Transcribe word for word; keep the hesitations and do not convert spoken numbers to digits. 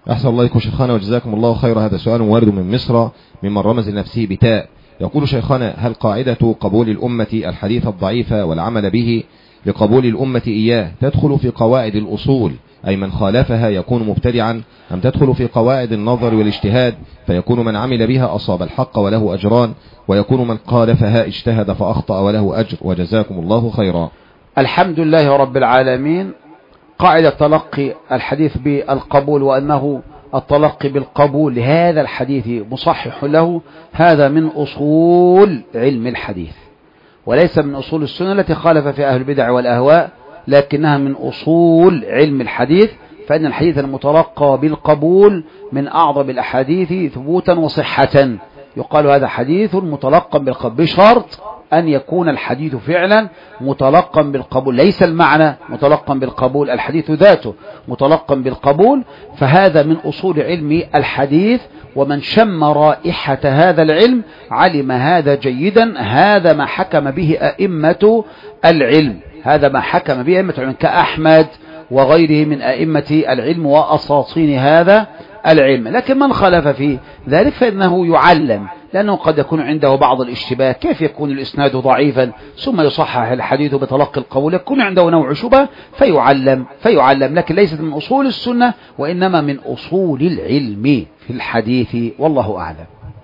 أحسن الله إليكم شيخنا وجزاكم الله خير. هذا سؤال وارد من مصر ممن رمز لنفسه بتاء، يقول شيخنا: هل قاعدة قبول الأمة الحديث الضعيف والعمل به لقبول الأمة إياه تدخل في قواعد الأصول، أي من خالفها يكون مبتدعا، أم تدخل في قواعد النظر والاجتهاد فيكون من عمل بها أصاب الحق وله أجران، ويكون من خالفها اجتهد فأخطأ وله أجر؟ وجزاكم الله خيرا. الحمد لله رب العالمين. قاعدة تلقي الحديث بالقبول وأنه التلقي بالقبول لهذا الحديث مصحح له، هذا من أصول علم الحديث، وليس من أصول السنة التي خالف فيها أهل البدع والأهواء، لكنها من أصول علم الحديث. فإن الحديث المتلقى بالقبول من أعظم الأحاديث ثبوتا وصحة. يقال هذا حديث متلقى بالقبول، بشرط أن يكون الحديث فعلا متلقا بالقبول، ليس المعنى متلقا بالقبول الحديث ذاته متلقا بالقبول. فهذا من أصول علم الحديث، ومن شم رائحة هذا العلم علم هذا جيدا. هذا ما حكم به أئمة العلم، هذا ما حكم به أئمة العلم كأحمد وغيره من أئمة العلم وأساطين هذا العلم. لكن من خالف في ذلك فإنه يعلم، لأنه قد يكون عنده بعض الاشتباه، كيف يكون الإسناد ضعيفا ثم يصحح الحديث بتلقي القبول؟ يكون عنده نوع شبهة فيعلم فيعلم لكن ليست من أصول السنة، وإنما من أصول العلم في الحديث، والله أعلم.